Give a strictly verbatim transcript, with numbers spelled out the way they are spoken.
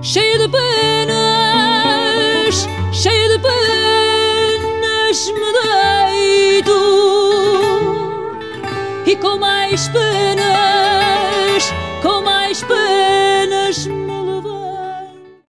cheia de penas, cheia de penas me deito, e com mais penas